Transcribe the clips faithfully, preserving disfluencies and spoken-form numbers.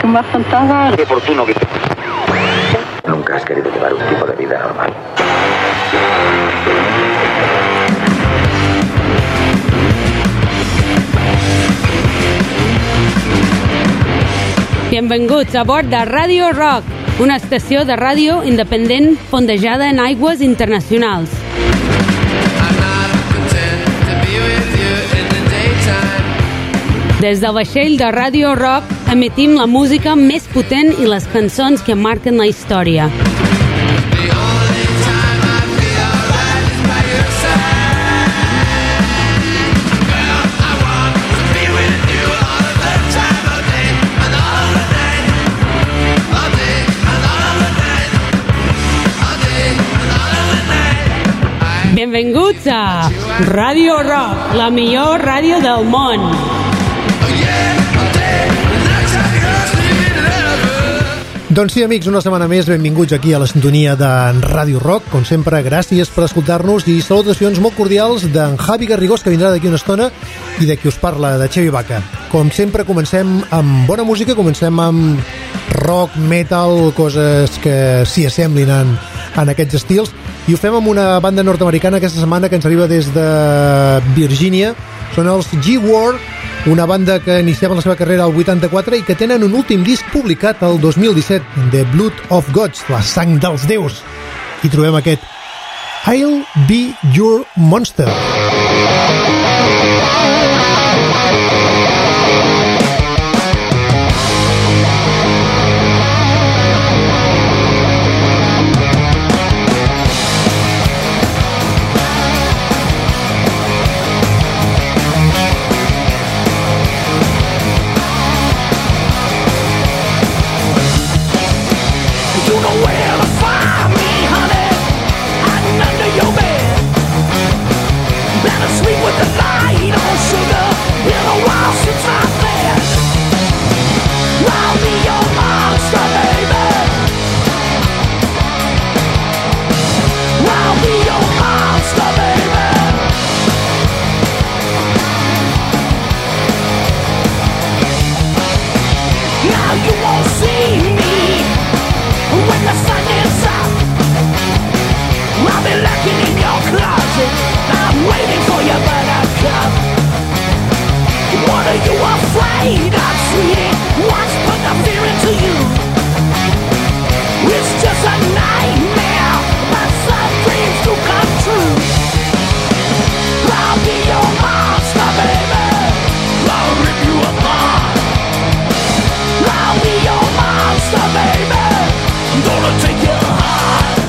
más tontada. Qué oportuno que... Nunca has querido llevar un tipo de vida normal. Benvinguts a bord de Radio Rock, una estació de ràdio independent fondejada en aigües internacionals. Des del vaixell de Radio Rock emetim la música més potent i les cançons que marquen la història. Benvinguts a Radio Rock, la millor ràdio del món. Doncs sí, amics, una setmana més, benvinguts aquí a la sintonia de Ràdio Rock. Com sempre, gràcies per escoltar-nos i salutacions molt cordials d'en Javi Garrigós, que vindrà d'aquí una estona, i de qui us parla, de Xevi Baca. Com sempre, comencem amb bona música, comencem amb rock, metal, coses que s'hi assemblin en, en aquests estils, i ho fem amb una banda nord-americana aquesta setmana que ens arriba des de Virgínia. Són els G-War, una banda que iniciava la seva carrera al vuitanta-quatre i que tenen un últim disc publicat el dos mil disset, The Blood of Gods, la sang dels déus. I trobem aquest I'll Be Your Monster.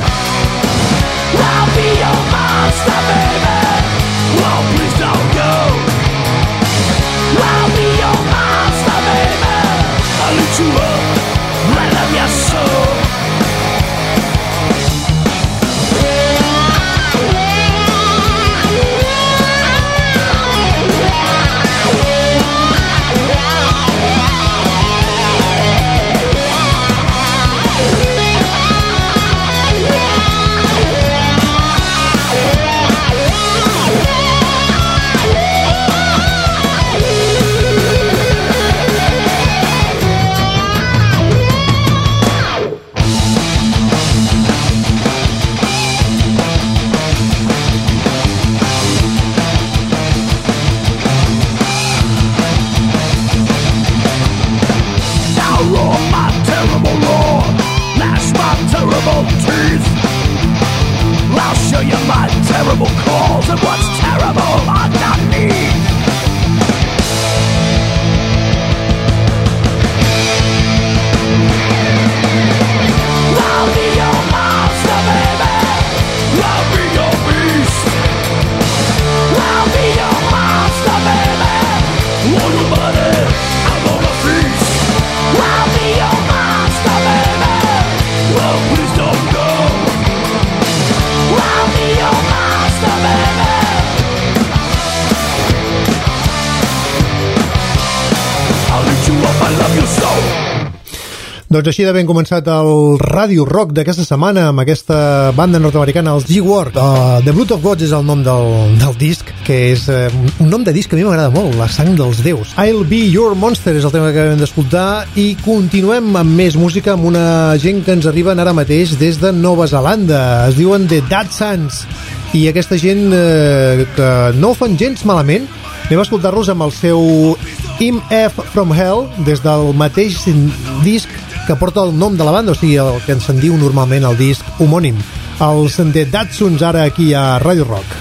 I'll be your monster, baby. Oh, please don't go. Doncs així d'haver començat el Radio Rock d'aquesta setmana amb aquesta banda nord-americana, els G-War. Uh, The Blood of Gods és el nom del, del disc, que és uh, un nom de disc que a mi m'agrada molt, La sang dels déus. I'll Be Your Monster és el tema que acabem d'escoltar i continuem amb més música amb una gent que ens arriben ara mateix des de Nova Zelanda. Es diuen The Dad Sons i aquesta gent uh, que no ho fan gens malament. Anem a escoltar-los amb el seu M F From Hell des del mateix disc que porta el nom de la banda, o sigui, el que ens en diu normalment el disc homònim. Els The Datsuns ara aquí a Radio Rock.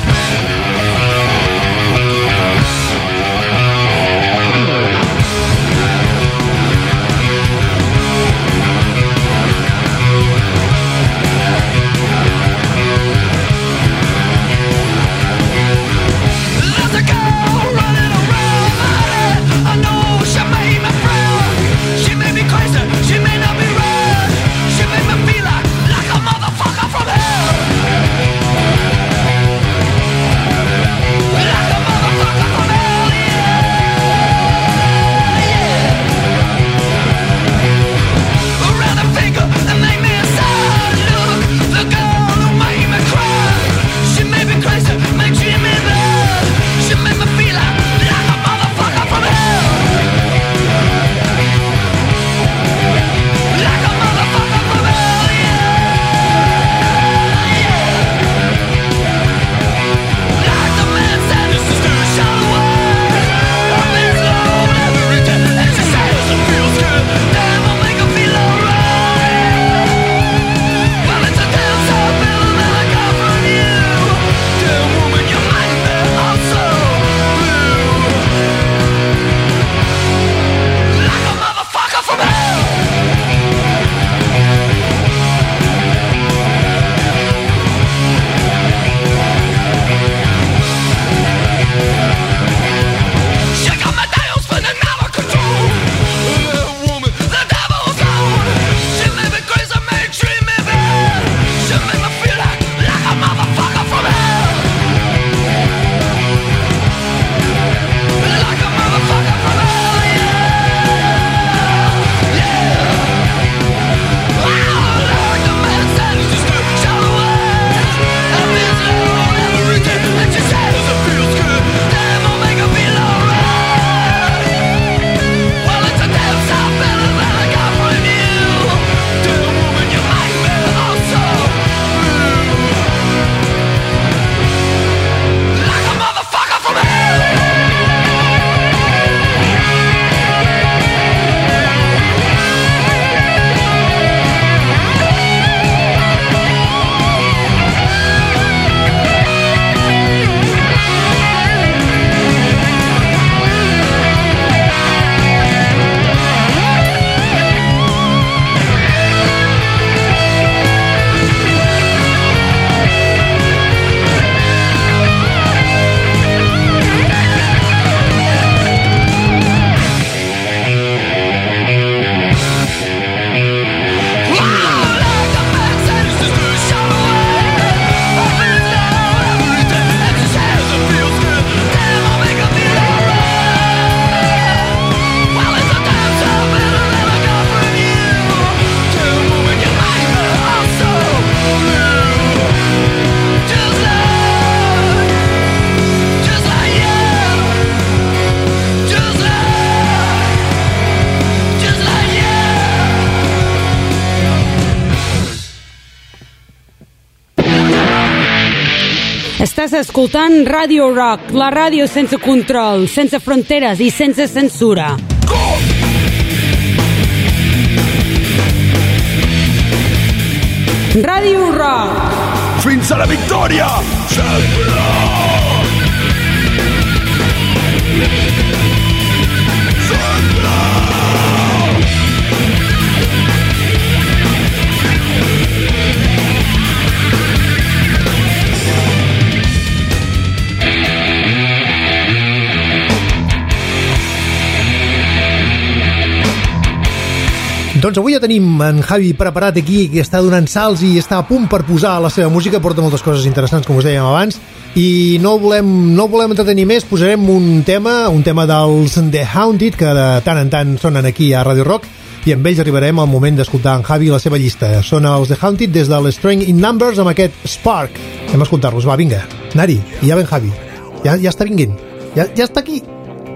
Estàs escoltant Radio Rock, la ràdio sense control, sense fronteres i sense censura. Radio Rock. Fins a la victòria! Sempre! Doncs avui ja tenim en Javi preparat aquí, que està donant salts i està a punt per posar la seva música, porta moltes coses interessants, com us dèiem abans, i no volem, no volem entretenir més, posarem un tema, un tema dels The Haunted, que de tant en tant sonen aquí a Radio Rock, i amb ells arribarem al moment d'escoltar en Javi la seva llista. Són els The Haunted des de l'Strength in Numbers amb aquest Spark. Anem a escoltar-los, va, vinga. Nari, i ja ven Javi. Ja, ja està vinguent. Ja, ja està aquí.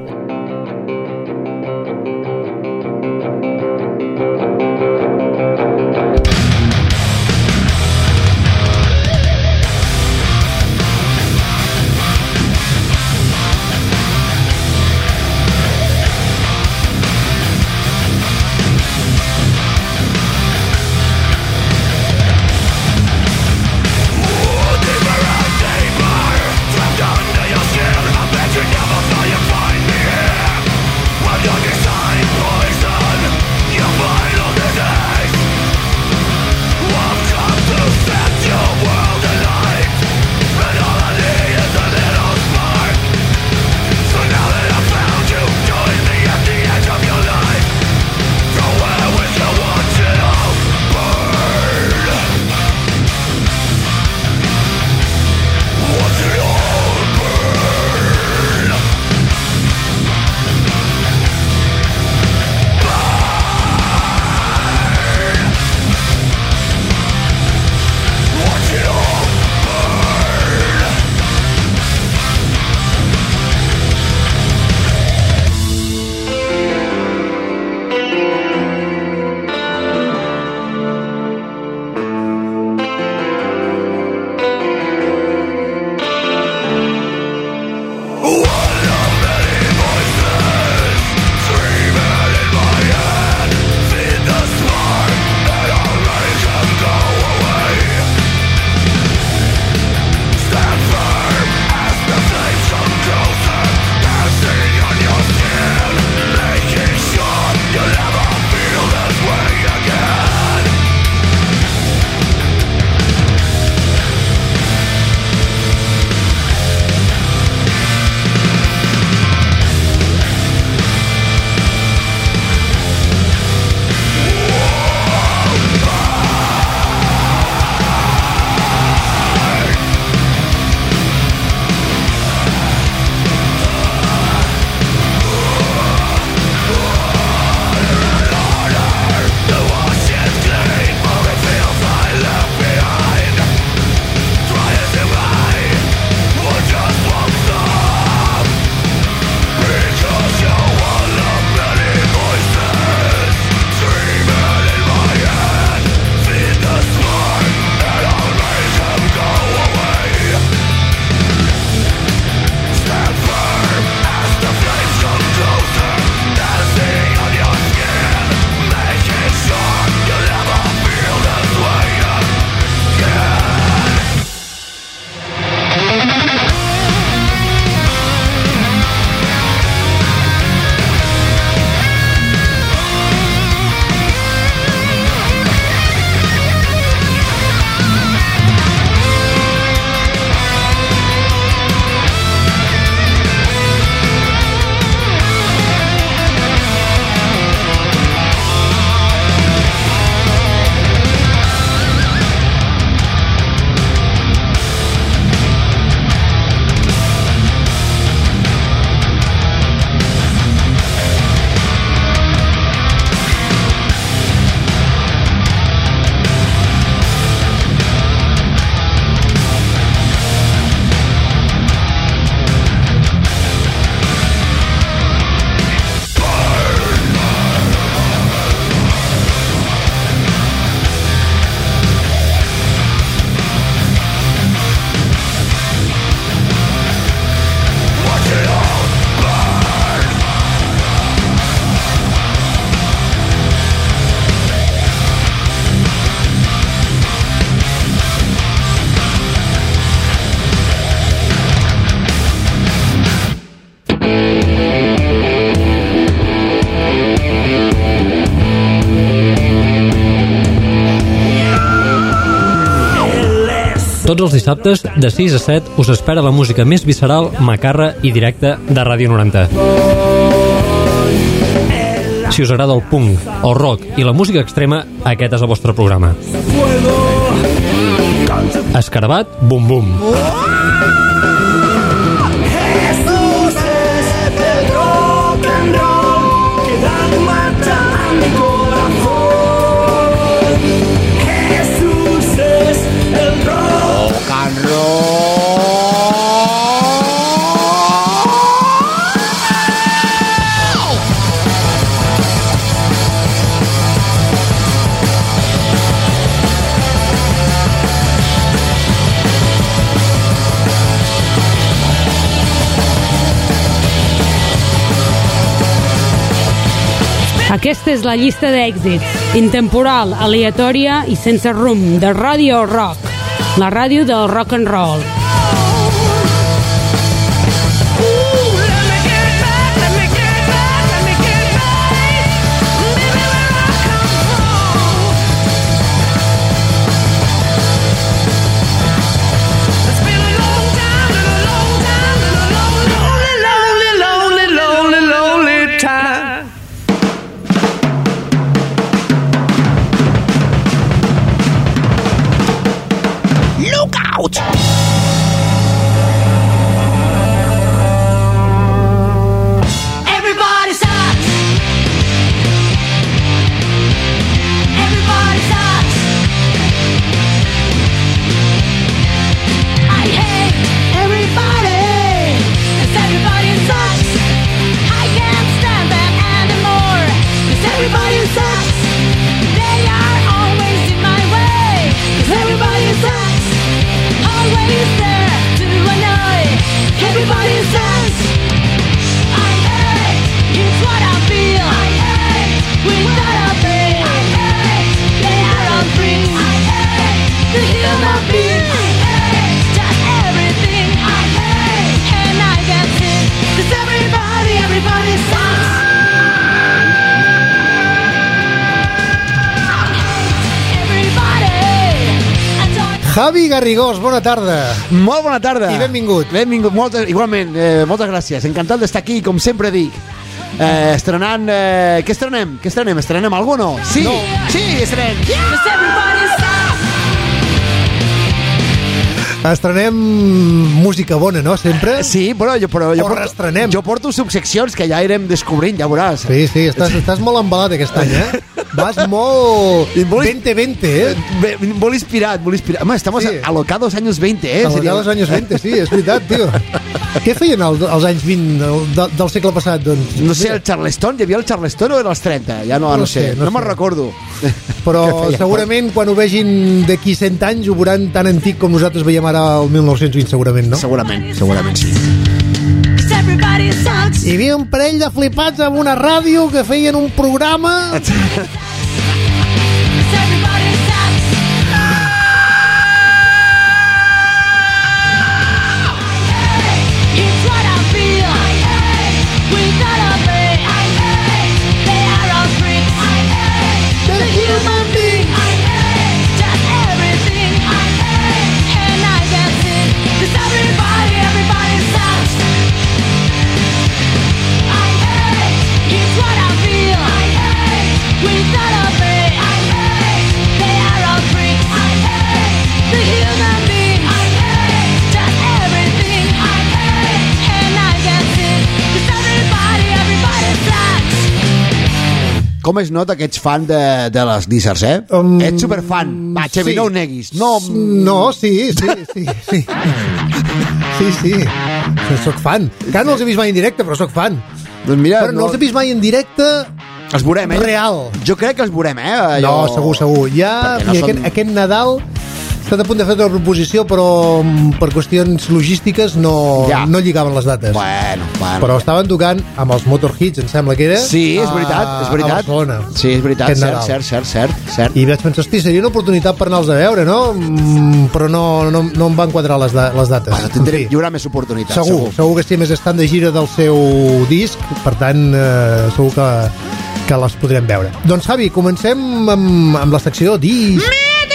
Tots els dissabtes, de sis a set, us espera la música més visceral, macarra i directa de Ràdio noranta. Si us agrada el punk, el rock i la música extrema, aquest és el vostre programa. Escarabat, bum bum. Jesús es el rock and roll que da marcha a mi corazón. Aquesta és la llista d'èxits, intemporal, aleatòria i sense rumb, de Radio Rock, la ràdio del rock and roll. Javi Garrigós, bona tarda. Molt bona tarda. I benvingut. Benvingut, moltes, igualment, eh, moltes gràcies. Encantat d'estar aquí, com sempre dic. Eh, estrenant... Eh, què estrenem? Què estrenem? Estrenem algú o no? Sí, no. Sí, estrenem. Estrenem música bona, no? Sempre? Sí, però jo, però jo, o reestrenem. Jo porto subseccions que ja irem descobrint, ja veuràs. Sí, sí, estàs, estàs molt embalat aquest any, eh? Vas molt... veinte veinte, eh? Molt inspirat, molt inspirat. Home, estamos sí. alocados años veinte, eh? Alocados años veinte, sí, és veritat, tio. Què feien als, als anys vint del, del segle passat, doncs? No sé, el Charleston, hi havia el Charleston o era els trenta? Ja no, no, no sé, sé, no, no me'n recordo. Però segurament quan ho vegin d'aquí cent anys ho veuran tan antic com nosaltres veiem ara el mil nou-cents vint, segurament, no? Segurament, segurament sí. Hi havia un parell de flipats amb una ràdio que feien un programa... Com es nota que ets fan de, de les Lizards, eh? Um, ets superfan. Va, Xevi, sí. No ho neguis. No, no sí, sí, sí, sí. Sí, sí. Soc fan. Encara no els he vist mai en directe, però soc fan. Doncs mira, però no, no els he vist mai en directe... Els veurem, eh? Real. Jo crec que els veurem, eh? Allò... No, segur, segur. Ja, no són... aquest, aquest Nadal... He estat a punt de fer una proposició, però per qüestions logístiques no, ja. no lligaven les dates. Bueno, bueno. Però estaven tocant amb els Motorheads, em sembla que era. Sí, és veritat, és veritat. A Barcelona. Sí, és veritat, cert, cert, cert, cert, cert. I vaig pensar, hosti, seria una oportunitat per anar-los a veure, no? Mm, però no, no, no em van quadrar les, da les dates. Bueno, tindré, hi haurà més oportunitats, segur. Segur, segur que sí, més estan de gira del seu disc, per tant, eh, segur que, que les podrem veure. Doncs, Javi, comencem amb, amb la secció disc.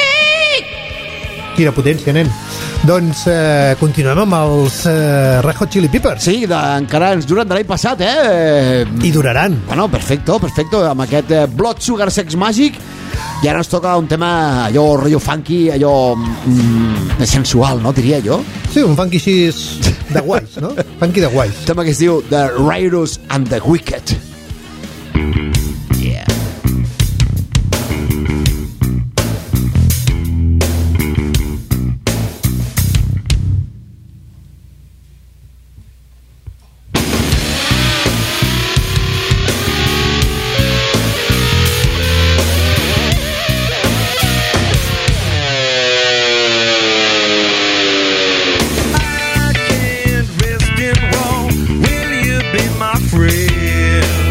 Quina potència, nen. Doncs eh, continuem amb els eh, Red Hot Chili Peppers. Sí, de, encara ens duren de l'any passat, eh? I duraran. Bueno, perfecto, perfecto, amb aquest eh, Blood Sugar Sex Magic. I ara ens toca un tema allò rotllo funky, allò mm, sensual, no, diria jo? Sí, un funky així de guais, no? Funky de guais. Un tema que es diu The Raiders and the Wicked. Yeah. Will you be my friend?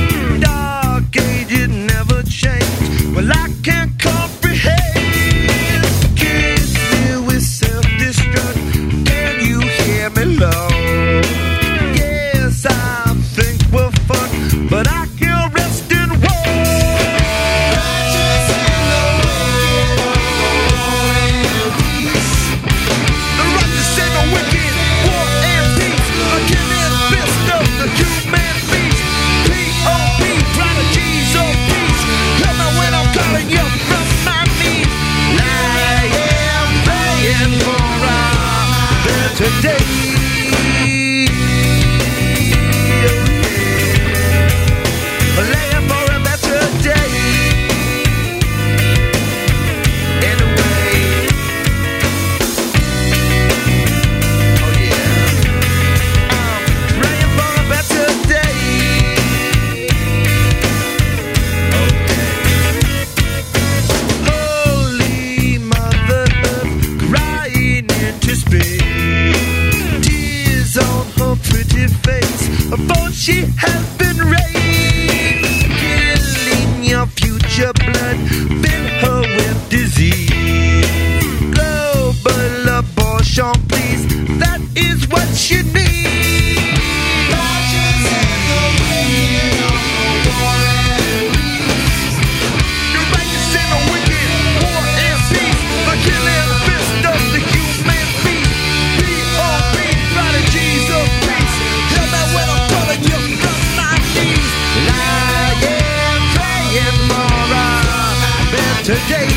better day.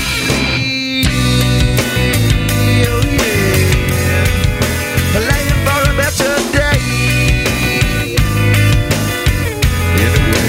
Oh yeah, playing for a better day. Anyway.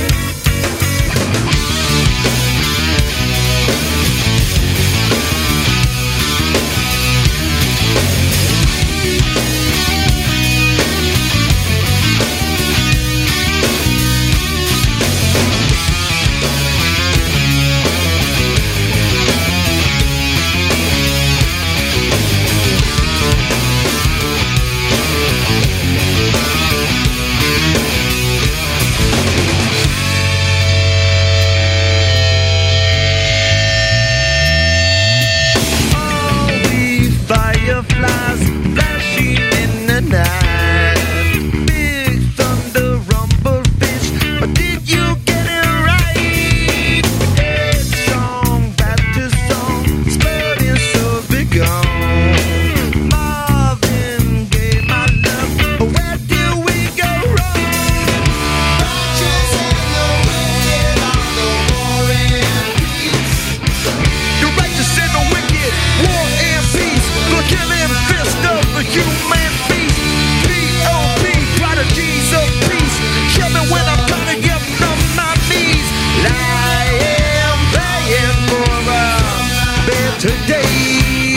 Fireflies flashing in the night. Big thunder rumble fish, but did you get it right? Head song, Baptist song, spreading so begun. Marvin Gaye, my love, where did we go wrong? Bunches in the wind on the warring beats. The righteous and the wicked, war and peace. The killing fist of the human beast. P O P, prodigies of peace. Kill me when I'm coming up on my knees. Lying, praying for a better day.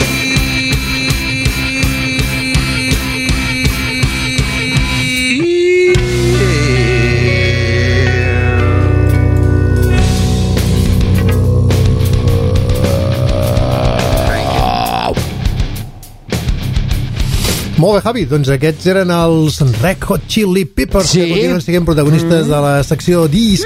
Molt bé, Javi, doncs aquests eren els Red Hot Chili Peppers, Sí. que continuen sent protagonistes mm. de la secció disc.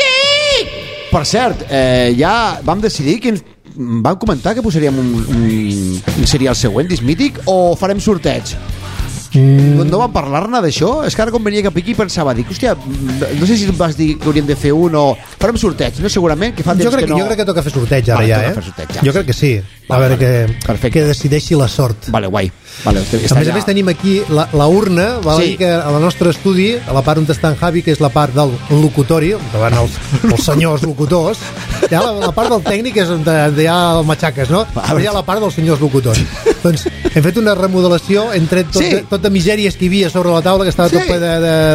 Per cert, eh, ja vam decidir que ens vam comentar que posaríem un, un, un seria el següent disc mític o farem sorteig. Mm. No, no vam parlar-ne d'això? És que ara com venia cap aquí pensava, dic, hòstia, no sé si tu em vas dir que hauríem de fer un o... Farem sorteig, no? Segurament, que fa temps Jo crec que no... jo crec que toca fer sorteig ara, Vale, ja, toca eh? fer sorteig, ja. Jo crec que sí. A Vale, veure vale. que, Perfecte. que decideixi la sort. Vale, guai. Vale, A més a més tenim aquí la, la urna, val Sí. sí. dir que a la nostre estudi, a la part on està en Javi, que és la part del locutori, on van els, els senyors locutors, hi ha la, la part del tècnic és on hi ha el matxaques, no? Però hi ha la part dels senyors locutors. Doncs hem fet una remodelació, hem tret tot, Sí. de, tot de misèries que hi havia sobre la taula, que estava Sí. tot ple de...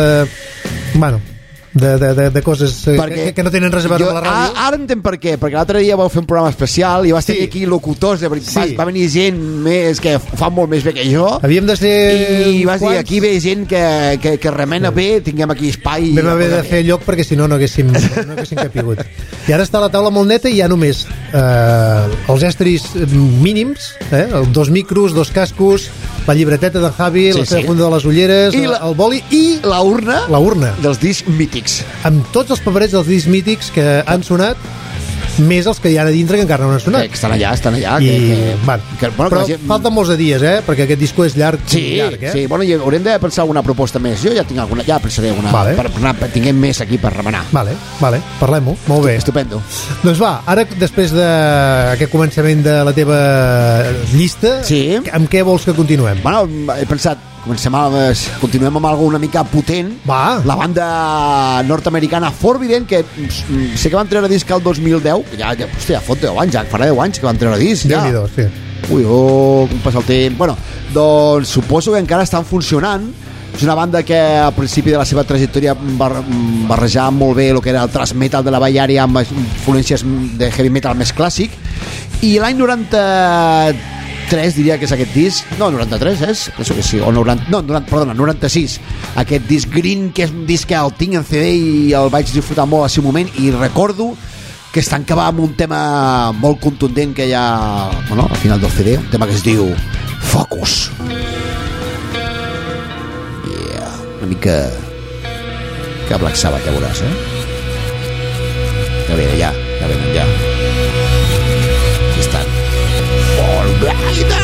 de bueno, de, de, de, de coses eh, que, que no tenen res a veure jo, amb la ràdio. Ara, ara entenc per què, perquè l'altre dia vau fer un programa especial i vas tenir Sí. aquí locutors, de, Sí. va, va venir gent més que fa molt més bé que jo. Havíem de ser... I vas dir, quants? aquí ve gent que, que, que remena bé, tinguem aquí espai. Vam haver de fer lloc perquè si no no haguéssim, no haguéssim capigut. I ara està la taula molt neta i hi ha només eh, els estris mínims, eh, dos micros, dos cascos, la llibreteta de Javi, Sí, la seva sí. funda de les ulleres, I la- el boli i La urna la urna, dels discs mítics. amb tots els paperets dels discs mítics que han sonat, més els que hi ha a dintre que encara no han Que, sonat. que estan allà, estan allà. I, que, que, bueno, que, bueno, que però la gent... falten molts de dies, eh? Perquè aquest disco és llarg, Sí, llarg eh? sí, bueno, i haurem de pensar alguna proposta més. Jo ja tinc alguna, ja pensaré alguna, Vale. per, per, per, tinguem més aquí per remenar. Vale, vale, parlem-ho, molt bé. Estupendo. Doncs va, ara després d'aquest començament de la teva llista, Sí. amb què vols que continuem? Bueno, he pensat, comencem a, continuem amb alguna una mica potent. Va. La banda nord-americana Forbidden, que mm, sé que van treure disc el dos mil deu, ja, ja, hòstia, fot deu anys, ja farà deu anys que van treure disc. Ja. Déu-n'hi-do, sí. Ui, oh, com passa el temps. Bueno, doncs suposo que encara estan funcionant. És una banda que al principi de la seva trajectòria bar barrejava molt bé el que era el thrash metal de la Vall Àrea amb influències de heavy metal més clàssic. I l'any noranta-tres diria que és aquest disc, no, noranta-tres és, penso que sí, o noranta, no, noranta, perdona, noranta-sis, aquest disc Green, que és un disc que el tinc en C D i el vaig disfrutar molt al seu moment, i recordo que es tancava amb un tema molt contundent que hi ha, bueno, al final del C D, un tema que es diu Focus. Yeah, una mica que Black Sabbath, ja veuràs, eh? Ja venen, ja, ja venen, ja. Aquí estan. All right.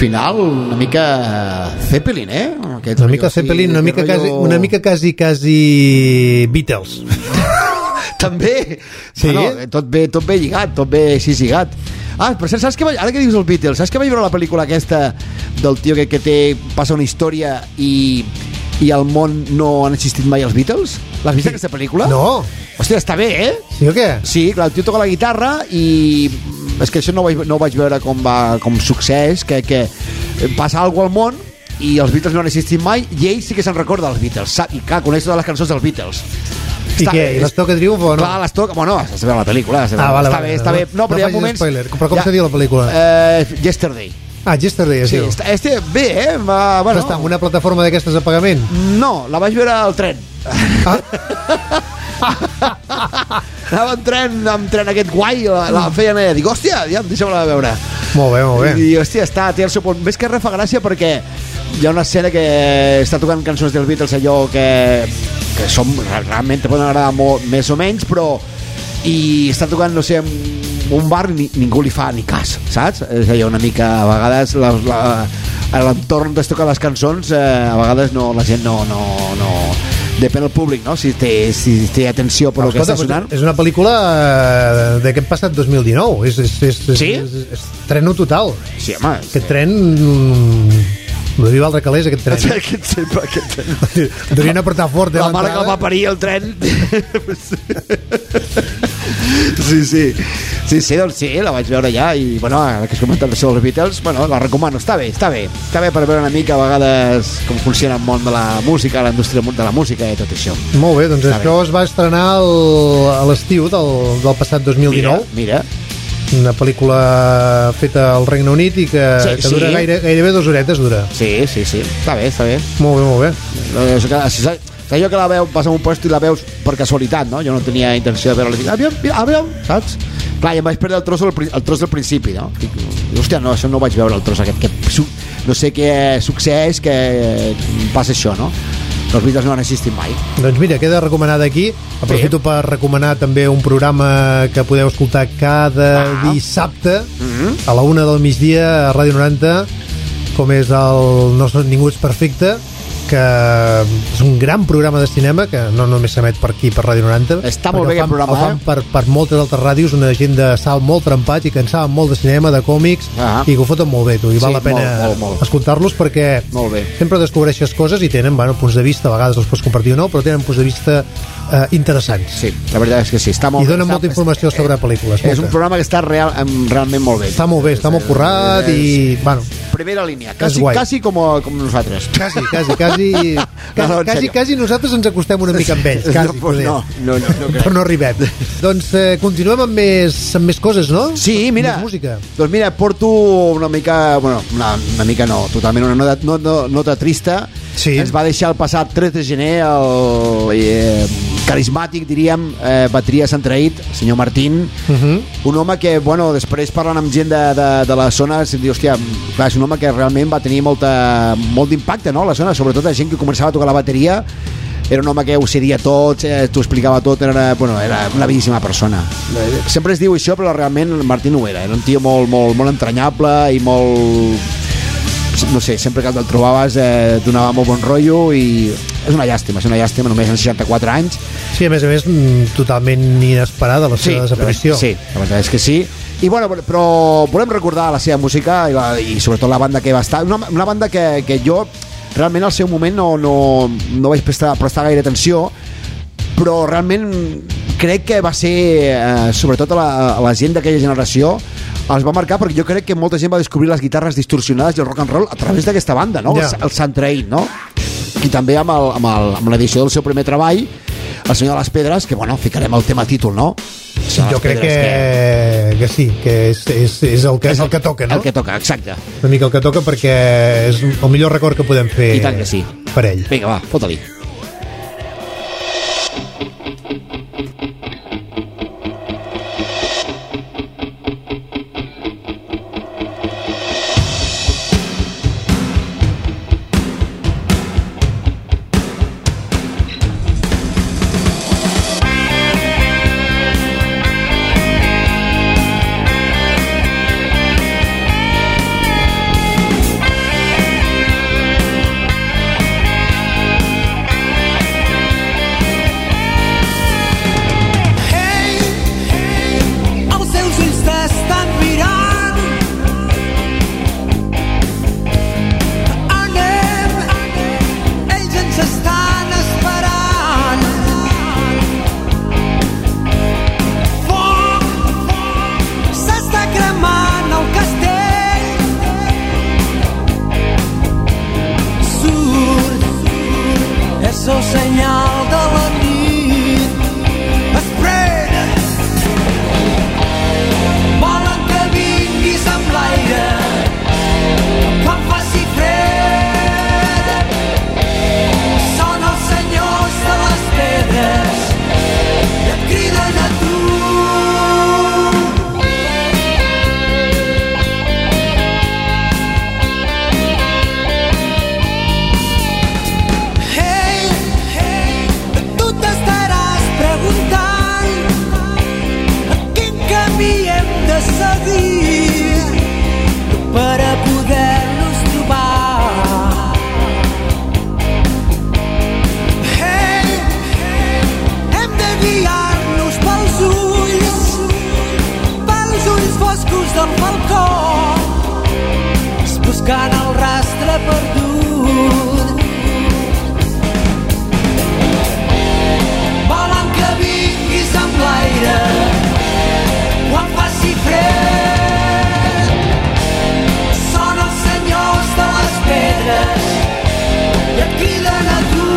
final una mica Zeppelin, eh? Aquest Una mica Zeppelin, una mica, quasi, una mica quasi, quasi Beatles. També. Sí? Bueno, tot bé, tot bé lligat, tot bé així lligat. Ah, però saps que vaig, ara que dius els Beatles, saps que vaig veure la pel·lícula aquesta del tio que, que té, passa una història i, i al món no han existit mai els Beatles? L'has vist, aquesta pel·lícula? No. Hòstia, està bé, eh? Sí o què? Sí, clar, el tio toca la guitarra i és que això no ho vaig, no ho vaig veure com, va, com succeeix, que, que passa alguna cosa al món i els Beatles no han existit mai i ell sí que se'n recorda dels Beatles, sap, i clar, coneix totes les cançons dels Beatles. I Està, què? I les toca triomf o no? Clar, les toca... Bueno, has de veure la pel·lícula. Ah, vale, està vale, bé, està no, bé. No, però no hi ha facis moments... spoiler. Però com ja, se diu la pel·lícula? Uh, Yesterday. Ah, Yesterday, es Sí, diu. està, este, bé, eh? Va, bueno, Està en una plataforma d'aquestes a pagament? no, la vaig veure al tren. Ah? Anava en tren, amb tren aquest guai, la, la feien allà. Dic, hòstia, ja, deixa'm-la veure. Molt bé, molt bé. I, hòstia, està, té el seu punt. Ves que res fa gràcia perquè hi ha una escena que està tocant cançons dels Beatles, allò que, que són, realment te poden agradar molt, més o menys, però i està tocant, no sé, un bar i ni, ningú li fa ni cas, saps? És allò una mica, a vegades la, la, a l'entorn on es toquen les cançons, eh, a vegades no, la gent no, no, no depèn del públic, no? Si té, si té atenció per el que està sonant. És una pel·lícula eh, d'aquest passat dos mil dinou. És, és, és, és, Sí? és, és, és treno total. Sí, home. Aquest tren... Mm, no diu altre calés, aquest tren. Aquest, sempre, aquest tren. Devien apretar fort, eh, La mare que el va parir el tren. Sí, sí. Sí, sí, doncs sí, la vaig veure ja i, bueno, ara que has comentat això dels Beatles, bueno, la recomano, està bé, està bé. Està bé per veure una mica a vegades com funciona el món de la música, la indústria de la música i tot això. Molt bé, doncs Està això bé. es va estrenar el, a l'estiu del, del passat dos mil dinou. Mira, mira. Una pel·lícula feta al Regne Unit i que, Sí, que dura sí. gaire, gairebé dues horetes dura. Sí, sí, sí, està bé, està bé. Molt bé, molt bé. Això que, si saps, saps allò que la veu, vas a un puesto i la veus per casualitat, no? Jo no tenia intenció de veure-la. Aviam, aviam, saps? Clar, i em vaig perdre el tros, del, el tros del principi, no? Dic, hòstia, no, això no vaig veure el tros aquest. Que, no sé què succeeix, que passa això, no? Els Beatles no han existit mai. Doncs mira, queda recomanada aquí. Aprofito per recomanar també un programa que podeu escoltar cada Ah. dissabte Mm-hmm. a la una del migdia a Ràdio noranta, com és el No són ningú és perfecte, que és un gran programa de cinema que no només s'emet per aquí, per Ràdio noranta. Està molt perquè bé el aquest fan- programa, el fan eh? per, per moltes altres ràdios, una gent de sal molt trempat i que en saben molt de cinema, de còmics, Ah. i que ho foten molt bé, tu, i Sí, val la pena molt, molt, molt. escoltar-los perquè Molt bé. sempre descobreixes coses i tenen, bueno, punts de vista, a vegades els pots compartir o no, però tenen punts de vista eh, interessants. Sí, la veritat és que sí. Està molt I donen està, molta informació sobre pel·lícules. És un molta. programa que està real, em, realment molt bé. Està molt bé, està molt currat i, bueno, Primera línia, quasi, guai. quasi com, com nosaltres. quasi, quasi, quasi, quasi, No, en quasi, sèrio. quasi nosaltres ens acostem una mica amb ells, quasi, no, pues poder. no, no, no, no crec. Però no arribem. Doncs eh, continuem amb més, amb més coses, no? Sí, mira, Més música. doncs mira, porto una mica, bueno, una, una mica no, totalment una nota, no, no, nota trista. Sí. Ens va deixar el passat tres de gener el eh, carismàtic, diríem, eh, bateria Sant Traït, el senyor Martín, Uh -huh. un home que, bueno, després parlant amb gent de, de, de la zona, es diu, hòstia, clar, és un home que realment va tenir molta, molt d'impacte, no?, a la zona, sobretot la gent que començava a tocar la bateria. Era un home que ho seria tot, eh, t'ho explicava tot, era, bueno, era una bellíssima persona. Sempre es diu això, però realment el Martín ho era. Era un tio molt, molt, molt entranyable i molt... No sé, sempre que el trobaves eh, donava molt bon rotllo i és una llàstima, és una llàstima, només en seixanta-quatre anys. Sí, a més a més, mm, totalment inesperada la seva desaparició. Sí, la veritat és que sí. I bueno, però volem recordar la seva música i, la, i sobretot la banda que va estar. Una, una banda que, que jo realment al seu moment no, no, no vaig prestar, prestar gaire atenció, però realment crec que va ser, eh, sobretot a la, a la gent d'aquella generació, els va marcar perquè jo crec que molta gent va descobrir les guitarres distorsionades i el rock and roll a través d'aquesta banda, no? Ja. El, el Sant Traït, no? I també amb, el, amb, el, amb l'edició del seu primer treball, el senyor de les Pedres, que bueno, ficarem el tema títol, no? El senyor de Jo les crec Pedres, que, que sí, que és, és, és, el que, és el que toca, no? El que toca, exacte. Una mica el que toca perquè és el millor record que podem fer I tant que sí. per ell. Vinga, va, fota-li. el senyal de la nit. Spread. Volen que vinguis amb l'aire quan faci fred. Són els senyors de les pedres i et criden a tu. Seguir per a poder-nos trobar. Hey, hem de guiar-nos pels ulls, pels ulls foscos del falcó, buscant el rastre perdut. Volen que vinguis amb l'aire quan faci fred. Són els senyors de les pedres i et criden a tu.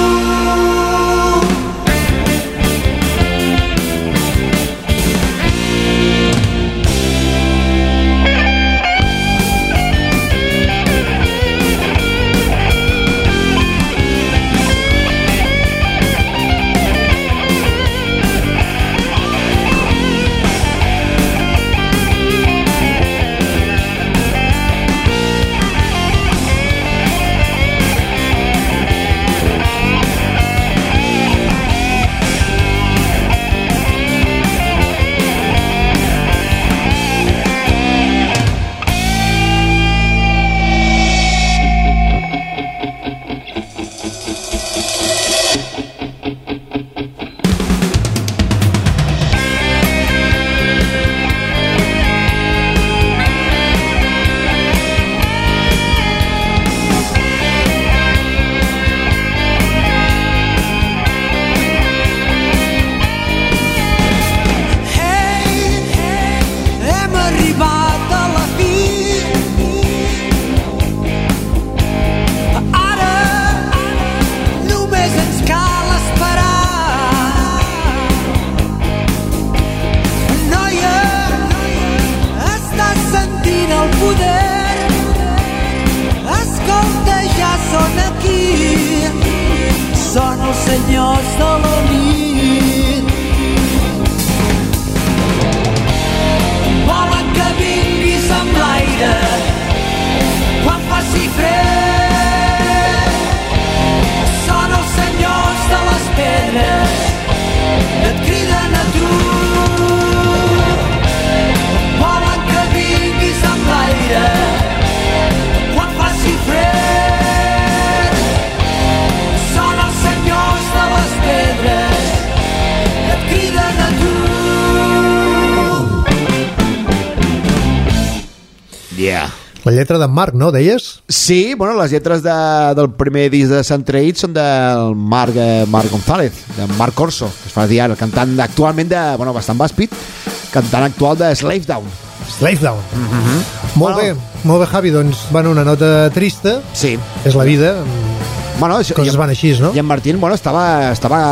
La lletra d'en Marc, no, deies? Sí, bueno, les lletres de, del primer disc de Centreït són del Marc, eh, Marc González, de Marc Corso, que es fa dir ara, el cantant actualment de, bueno, bastant bàspid, cantant actual de Slave Down. Slave Down. Mm-hmm. Molt bueno, bé, molt bé, Javi, doncs, bueno, una nota trista. Sí. És la vida. Bueno, això, coses van així, no? I en Martín, bueno, estava, estava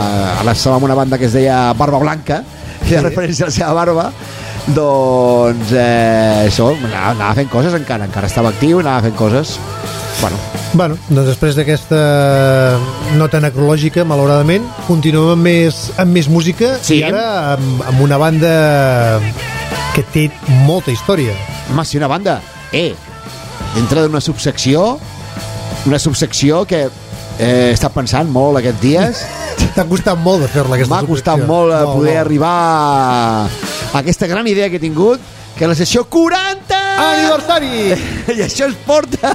a la estava amb una banda que es deia Barba Blanca, que sí. Hi ha referència a la seva barba. Doncs eh, això, anava, anava fent coses encara, encara estava actiu, anava fent coses. Bueno, bueno doncs després d'aquesta nota necrològica, malauradament, continuem amb més, amb més música, sí. I ara amb, amb una banda que té molta història. Home, sí, una banda, eh, dintre d'una subsecció, una subsecció que eh, he estat pensant molt aquests dies. T'ha costat molt de fer-la, aquesta subsecció. M'ha costat molt, molt poder molt. arribar a aquesta gran idea que he tingut, que és la sessió quaranta aniversari. I això ens porta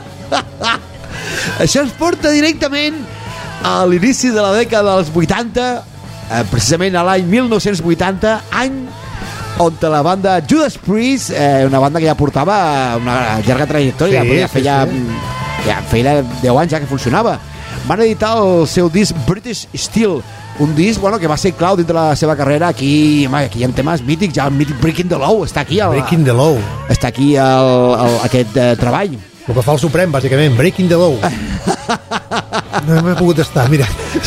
això ens porta directament a l'inici de la dècada dels vuitanta, eh, precisament a l'any mil nou-cents vuitanta, any on la banda Judas Priest, eh, una banda que ja portava una llarga trajectòria, sí, ja feia, sí, sí. ja feia deu anys ja que funcionava, van editar el seu disc British Steel, un disc, bueno, que va ser clau dintre la seva carrera. Aquí, home, aquí hi ha temes mítics, ja el mític Breaking the Law està aquí, el, Breaking the Law està aquí el, el, aquest eh, treball, el que fa el Suprem, bàsicament, Breaking the Law. No m'he pogut estar, mira.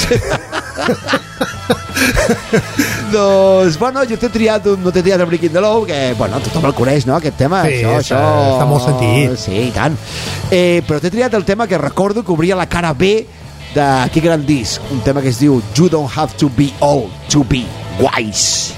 Doncs, bueno, jo t'he triat un, no t'he triat el Breaking the Law, que, bueno, tothom el coneix, no?, aquest tema. Sí, això, està, això... està molt sentit. Sí, i tant. Eh, però t'he triat el tema que recordo que obria la cara B d'aquest gran disc, un tema que es diu You Don't Have to Be Old to Be Wise.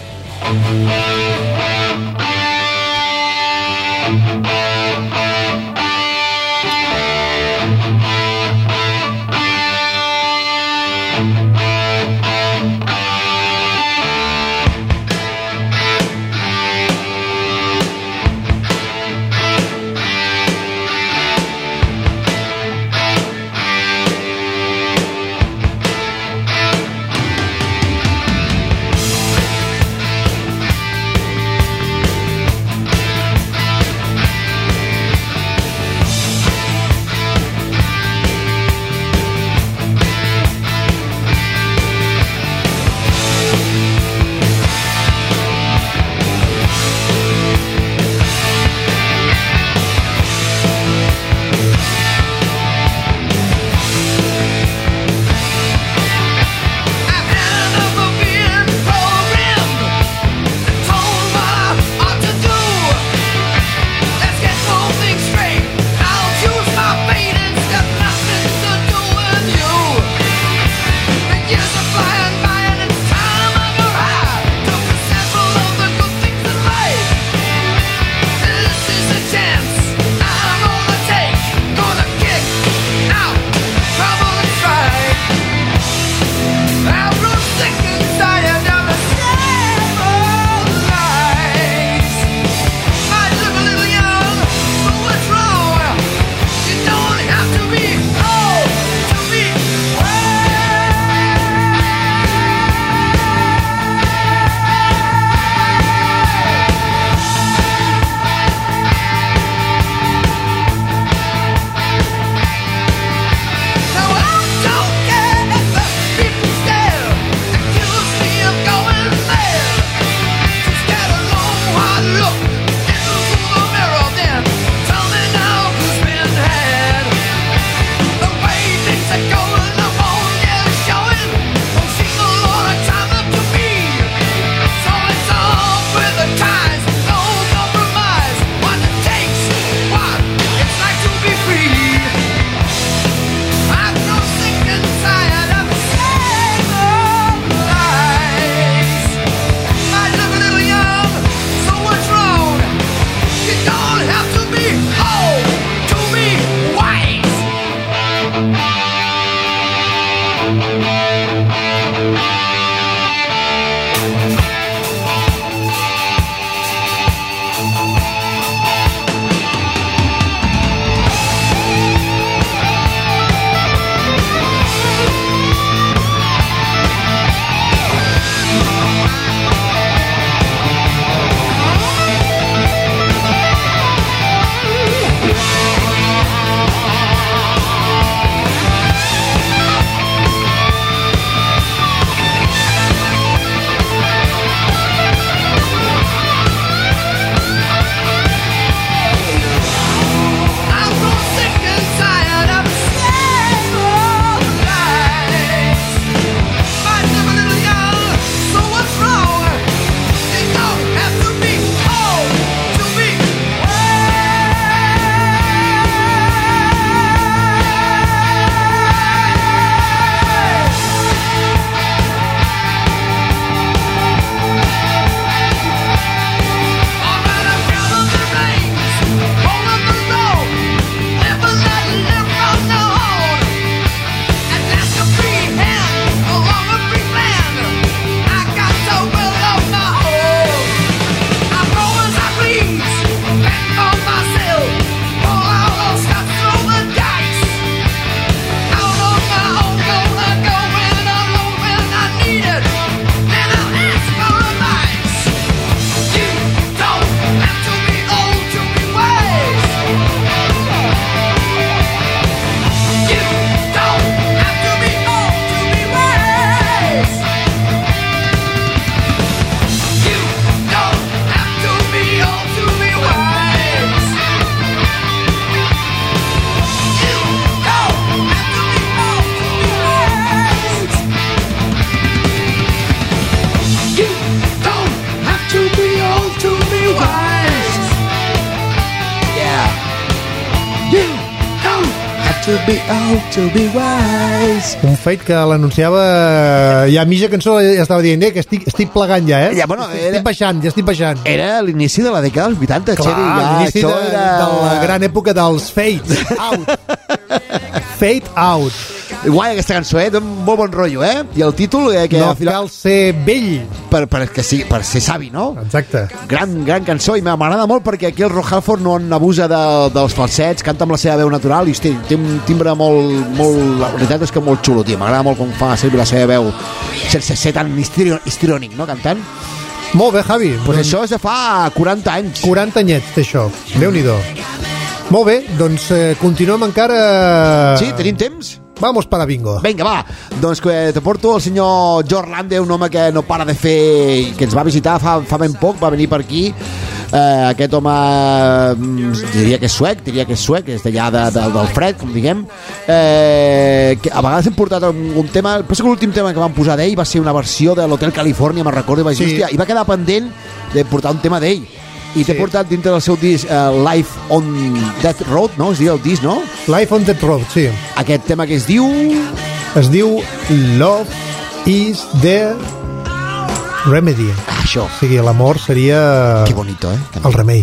to be old, to be wise. Un fet que l'anunciava ja a mitja cançó ja estava dient eh, que estic, estic plegant ja, eh? Ja, bueno, estic, era- estic baixant, ja estic baixant. Era l'inici de la dècada dels vuitanta, Clar, Xevi. Ja, l'inici això de, era... de la gran època dels Fades Out. Fade Out. Guai aquesta cançó, eh? D'un molt bon rotllo, eh? I el títol, eh, que No al final... cal ser vell. Per, per, que sí, per ser savi, no? Exacte. Gran, gran cançó, i m'agrada molt perquè aquí el Rob Halford no en abusa de, dels falsets, canta amb la seva veu natural i hosti, té un timbre molt, molt... La veritat és que molt xulo, tio. M'agrada molt com fa servir la seva veu sense ser tan histrio- histriònic, no? Cantant. Molt bé, Javi. Pues això és de fa quaranta anys. quaranta anyets té això. Déu-n'hi-do. Molt bé, doncs eh, continuem encara... Sí, tenim temps? Vamos para bingo. Vinga, va, doncs que te porto el senyor George Lande, un home que no para de fer, que ens va visitar fa, fa ben poc, va venir per aquí. Eh, aquest home mm, diria que és suec, diria que és suec, és d'allà de, de, del fred, com diguem. Eh, que a vegades hem portat un, un tema, penso que l'últim tema que vam posar d'ell va ser una versió de l'Hotel Califòrnia, me'n recordo, i vaig dir, Sí. hòstia, i va quedar pendent de portar un tema d'ell. I t'he Sí. portat dintre del seu disc uh, Life on Death Road, no? Es diu el disc, no? Life on Death Road, sí. Aquest tema que es diu... Es diu Love is the Remedy. Ah, això. O sigui, l'amor seria Que bonito, eh? el remei.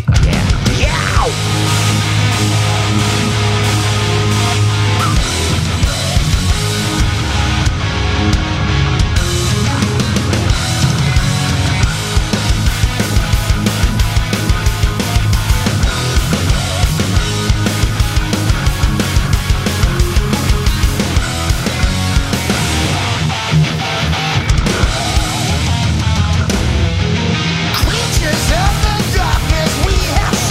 Creatures of the darkness, we have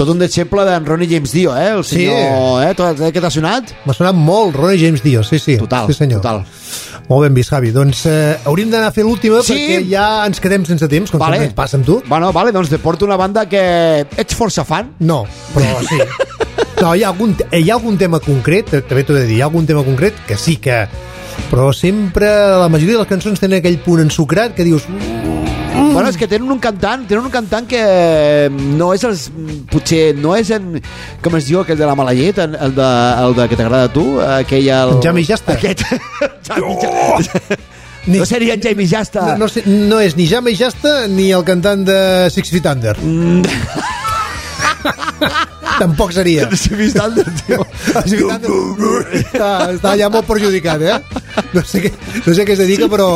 tot un deixeble d'en Ronnie James Dio, eh? El senyor... Sí. Eh? Tot, eh? Què t'ha sonat? M'ha sonat molt Ronnie James Dio, sí, sí. Total, sí, senyor. total. Molt ben vist, Javi. Doncs eh, hauríem d'anar a fer l'última Sí. perquè ja ens quedem sense temps, com Vale. sempre ens passa amb tu. Bueno, vale, doncs te porto una banda que ets força fan. No, però sí. No, hi ha algun, hi ha algun tema concret, també t'ho he de dir, hi ha algun tema concret que sí que... Però sempre, la majoria de les cançons tenen aquell punt ensucrat que dius... Mm. Bueno, és que tenen un cantant, tenen un cantant que no és els, potser no és en, com es diu aquell de la mala llet, el de, el de que t'agrada a tu, aquell el... Jamie Jasta. Aquest. Jamie Jasta. Ni, no seria en Jamie Jasta. No, no, sé, no és ni Jamie Jasta ni el cantant de Six Feet Under. Mm. Tampoc seria. Six Feet Under, tio. Six Feet Under està, està ja molt perjudicat, eh? No sé què, no sé què es dedica, però...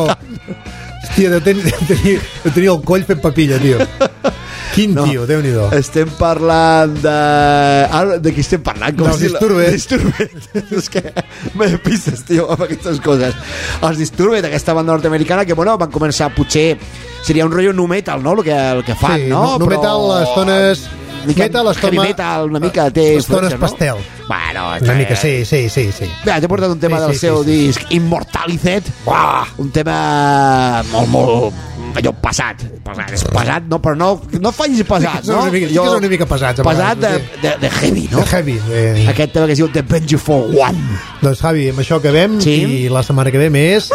Hòstia, deu tenir, deu tenir, deu tenir el coll fent papilla, tio. Quin no, tio, Déu-n'hi-do. Estem parlant de... Ara, de qui estem parlant? Com Dels Disturbed. Disturbed. És que me pistes, tio, amb aquestes coses. Els Disturbed, aquesta banda nord-americana, que, bueno, van començar, potser... Seria un rotllo nu metal, no?, el que, el que fan, sí, no? nu Però... metal, estones... Metal, heavy metal, una mica té... Estones no? pastel. Bueno, una mica, sí, sí, sí, sí. Bé, t'he portat un tema sí, del sí, seu sí, sí. disc Immortalized. Uah, un tema molt, molt... allò pesat. Pesat, és pesat, no, però no, no facis pesat, no? Una mica, jo, sí que és una mica pesats. Pesat de, de, de heavy, no? De heavy. Eh. Aquest tema que es diu The Vengeful One. Doncs, Javi, amb això acabem sí. I la setmana que ve més...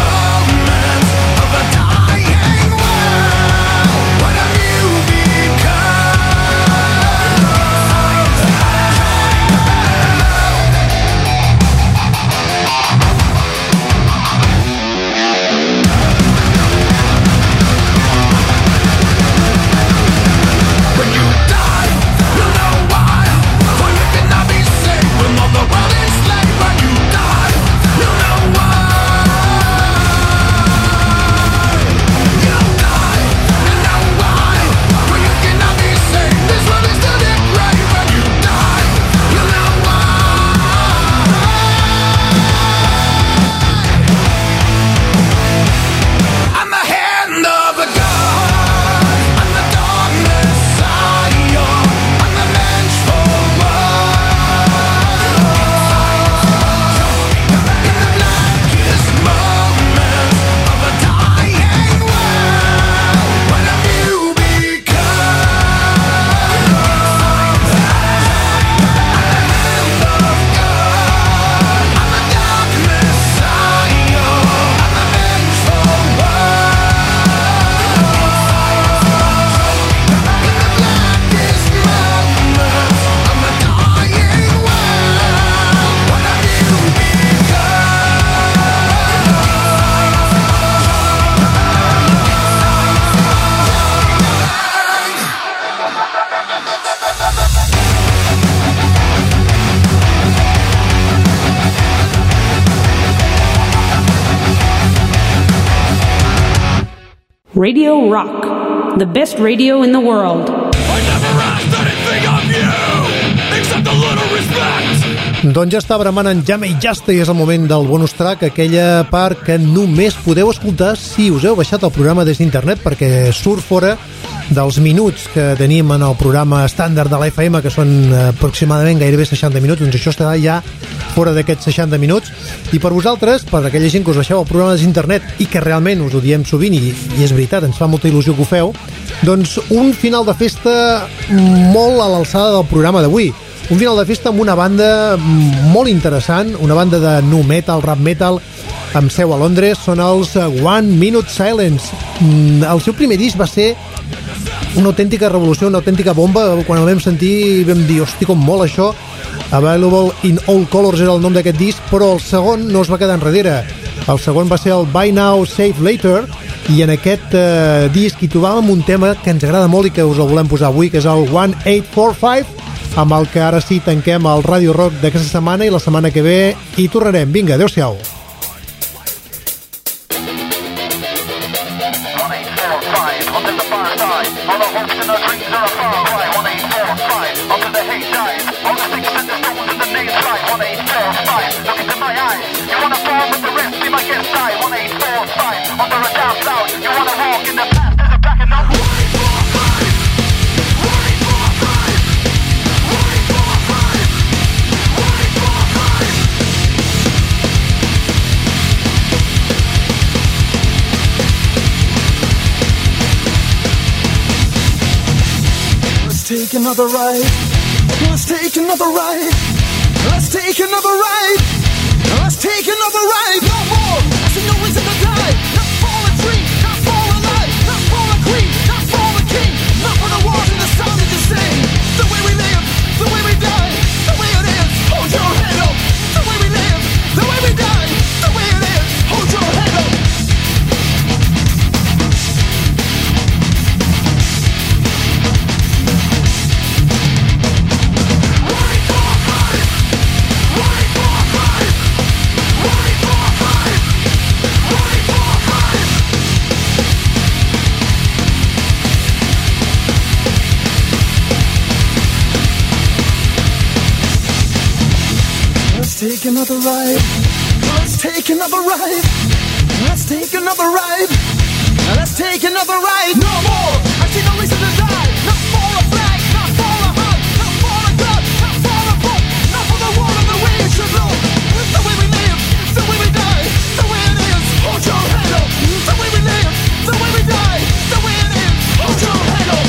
What have you become? Radio Rock, the best radio in the world. I never asked anything of you, except a little respect. Doncs ja està bramant en Jamie Justa i és el moment del bonus track, aquella part que només podeu escoltar si us heu baixat el programa des d'internet, perquè surt fora dels minuts que tenim en el programa estàndard de l'A F M, que són aproximadament gairebé seixanta minuts. Doncs això estarà ja fora d'aquests seixanta minuts. I per vosaltres, per aquella gent que us baixeu el programa des d'internet i que realment us ho diem sovint, i, i és veritat, ens fa molta il·lusió que ho feu, doncs un final de festa molt a l'alçada del programa d'avui. Un final de festa amb una banda molt interessant, una banda de nu metal, rap metal, amb seu a Londres. Són els One Minute Silence. El seu primer disc va ser una autèntica revolució, una autèntica bomba. Quan el vam sentir vam dir, hosti, com molt això. Available in All Colors era el nom d'aquest disc, però el segon no es va quedar enrere. El segon va ser el Buy Now, Save Later, i en aquest eh, disc hi trobàvem un tema que ens agrada molt i que us el volem posar avui, que és el one eight four five, amb el que ara sí tanquem el Radio Rock d'aquesta setmana, i la setmana que ve hi tornarem. Vinga, adeu-siau. Take another ride. Let's take another ride. Let's take another ride. Let's take another ride. No more. I see no reason to die. Not for a dream, not for a life, not for a queen, not for a king, not for the wars and the sound that you sing. The way we live, the way we die, the way it is. Hold your head up. The way we live, the way we die, the way it is. Hold your head up. Take another ride. Let's take another ride. Let's take another ride. Let's take another ride. No more. I see no reason to die. Not for a flag, not for a hug, not for a gun, not for a book, not for the war of the way it should look. The way we live, the way we die, the way it is. Hold your head up. The way we live, the way we die, the way it is. Hold your head up.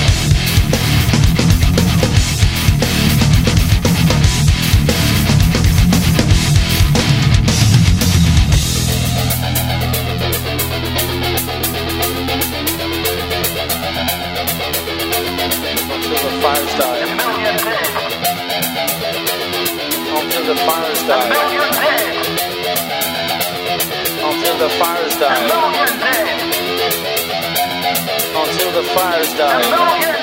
Fires die. A million dead. Until the fires die. A million dead. Until the fires die. A million dead. Until the fires die. A million